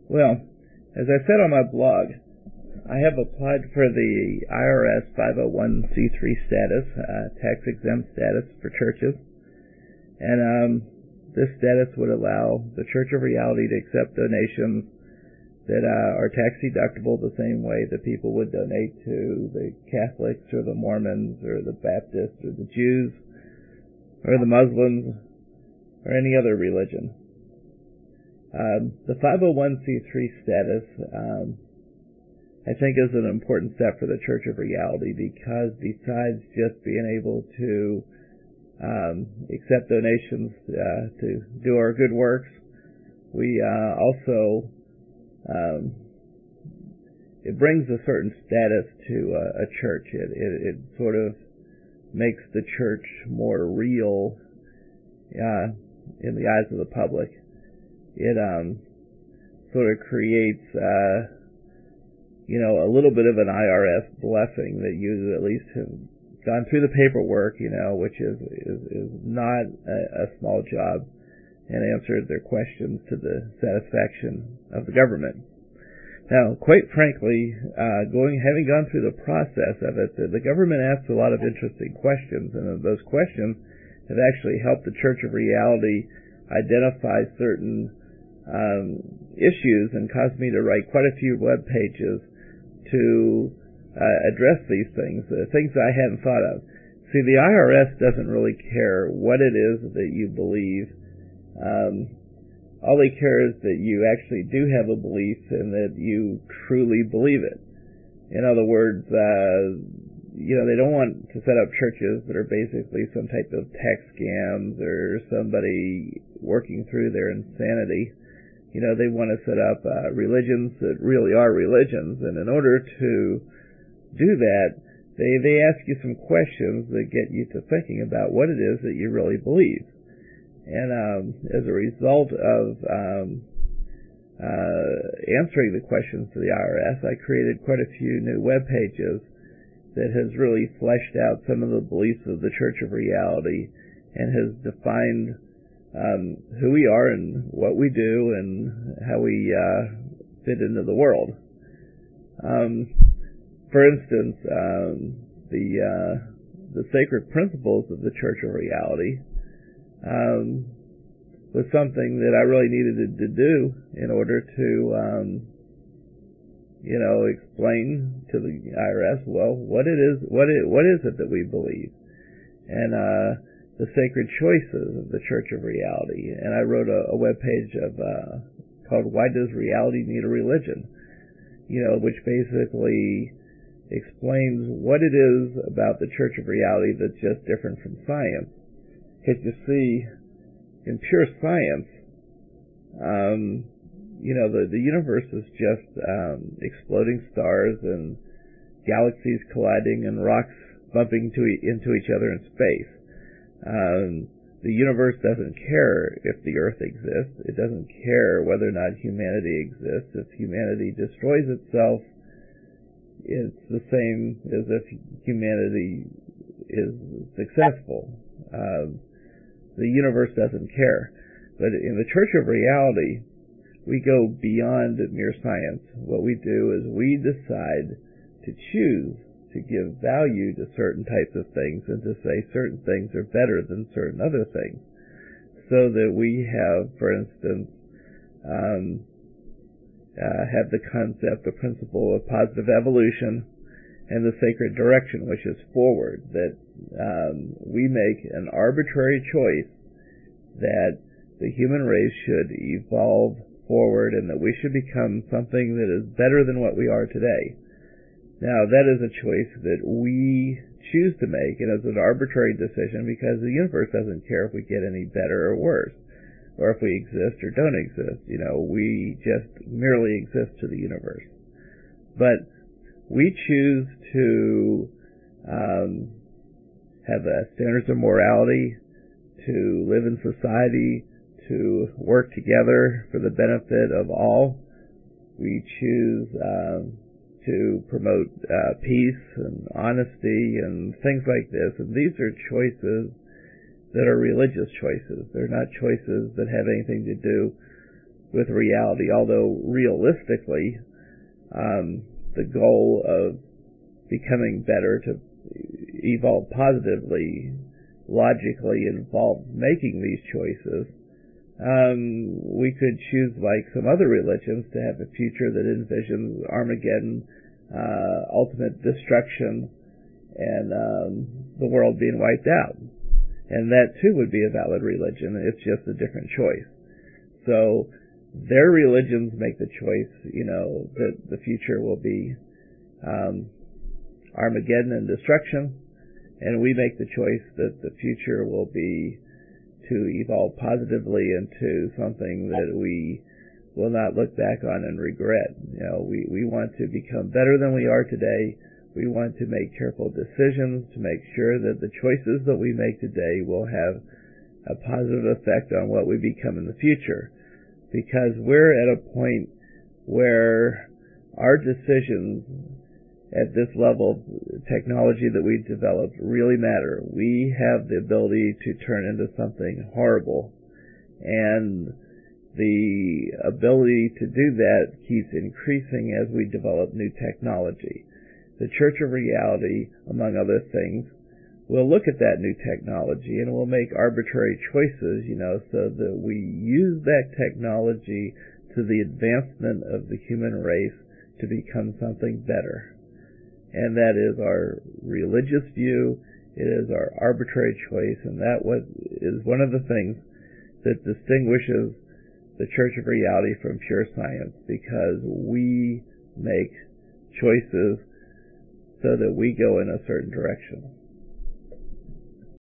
Well, as I said on my blog, I have applied for the IRS 501c3 status, tax-exempt status for churches, and this status would allow the Church of Reality to accept donations that are tax-deductible the same way that people would donate to the Catholics or the Mormons or the Baptists or the Jews or the Muslims or any other religion. The 501c3 status, I think, is an important step for the Church of Reality, because besides just being able to accept donations to do our good works, we also it brings a certain status to a church. It sort of makes the church more real in the eyes of the public. It sort of creates a little bit of an IRS blessing that you at least have gone through the paperwork, which is not a small job, and answered their questions to the satisfaction of the government. Now, quite frankly, having gone through the process of it, the government asks a lot of interesting questions, and those questions have actually helped the Church of Reality identify certain issues and caused me to write quite a few web pages to address these things I hadn't thought of. See, the IRS doesn't really care what it is that you believe. All they care is that you actually do have a belief and that you truly believe it. In other words, they don't want to set up churches that are basically some type of tax scams or somebody working through their insanity. They want to set up religions that really are religions, and in order to do that, they ask you some questions that get you to thinking about what it is that you really believe. And as a result of answering the questions to the IRS, I created quite a few new web pages that has really fleshed out some of the beliefs of the Church of Reality and has defined who we are and what we do and how we fit into the world. For instance, the sacred principles of the Church of Reality was something that I really needed to do in order to explain to the IRS, well, what is it that we believe, and the sacred choices of the Church of Reality. And I wrote a web page called "Why Does Reality Need a Religion?" Which basically explains what it is about the Church of Reality that's just different from science. Because you see, in pure science, the universe is just exploding stars and galaxies colliding and rocks bumping into each other in space. The universe doesn't care if the Earth exists. It doesn't care whether or not humanity exists. If humanity destroys itself, it's the same as if humanity is successful. The universe doesn't care. But in the Church of Reality, we go beyond mere science. What we do is we decide to choose to give value to certain types of things and to say certain things are better than certain other things. So that we have, for instance, have the concept, the principle of positive evolution and the sacred direction, which is forward, that we make an arbitrary choice that the human race should evolve forward and that we should become something that is better than what we are today. Now, that is a choice that we choose to make, and it's an arbitrary decision because the universe doesn't care if we get any better or worse, or if we exist or don't exist. We just merely exist to the universe. But we choose to have standards of morality, to live in society, to work together for the benefit of all. We choose to promote peace and honesty and things like this. And these are choices that are religious choices. They're not choices that have anything to do with reality, although realistically, the goal of becoming better to evolve positively logically involves making these choices. We could choose, like some other religions, to have a future that envisions Armageddon, ultimate destruction, and the world being wiped out. And that too would be a valid religion. It's just a different choice. So their religions make the choice, that the future will be Armageddon and destruction, and we make the choice that the future will be to evolve positively into something that we will not look back on and regret. We want to become better than we are today. We want to make careful decisions to make sure that the choices that we make today will have a positive effect on what we become in the future. Because we're at a point where our decisions at this level of technology that we've developed really matter. We have the ability to turn into something horrible, and the ability to do that keeps increasing as we develop new technology. The Church of Reality, among other things, will look at that new technology and will make arbitrary choices, so that we use that technology to the advancement of the human race to become something better. And that is our religious view. It is our arbitrary choice, and that is one of the things that distinguishes the Church of Reality from pure science, because we make choices so that we go in a certain direction.